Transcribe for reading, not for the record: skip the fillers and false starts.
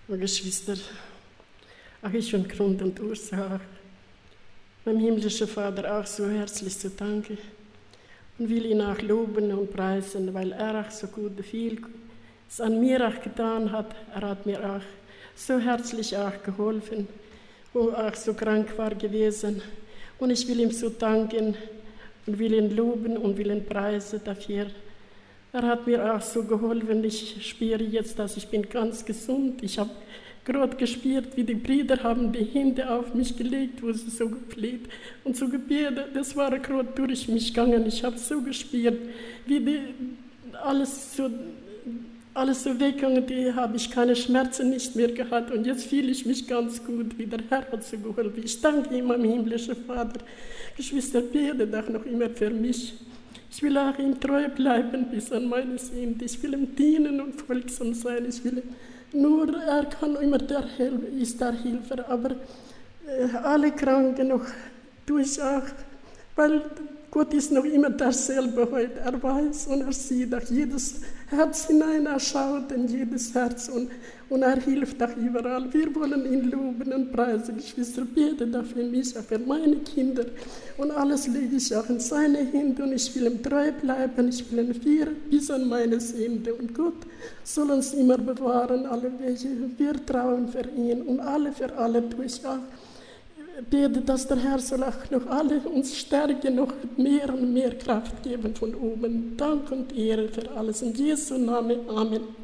Och Geschwister, auch ich und Grund und Ursache, meinem himmlischen Vater auch so herzlich zu danken und will ihn auch loben und preisen, weil er auch so gut viel an mir auch getan hat. Er hat mir auch so herzlich auch geholfen, wo er auch so krank war gewesen. Und ich will ihm so danken und will ihn loben und will ihn preisen dafür. Er hat mir auch so geholfen. Ich spüre jetzt, dass ich bin ganz gesund. Ich habe gerade gespürt, wie die Brüder haben die Hände auf mich gelegt, wo sie so gefleht und so gebetet. Das war gerade durch mich gegangen. Ich habe so gespürt, wie alles so weggegangen, die habe ich keine Schmerzen nicht mehr gehabt und jetzt fühle ich mich ganz gut, wie der Herr hat so geholfen. Ich danke ihm, mein himmlischer Vater. Geschwister, betet auch noch immer für mich. Ich will auch ihm treu bleiben bis an meine Ende. Ich will ihm dienen und folgsam sein. Ich will nur, er kann immer ist der Hilfer, aber alle Kranken noch tue ich auch, weil Gott ist noch immer derselbe heute. Er weiß und er sieht auch jedes Herz hinein, er schaut in jedes Herz und er hilft auch überall. Wir wollen ihn loben und preisen. Geschwister, bete da für mich, auch für meine Kinder. Und alles lege ich auch in seine Hände und ich will ihm treu bleiben. Ich will ihn führen bis an meine Ende. Und Gott soll uns immer bewahren, alle Wege. Wir trauen für ihn und für alle tue ich auch. Bete, dass der Herr soll auch noch alle uns stärken, noch mehr und mehr Kraft geben von oben. Dank und Ehre für alles. In Jesu Namen. Amen.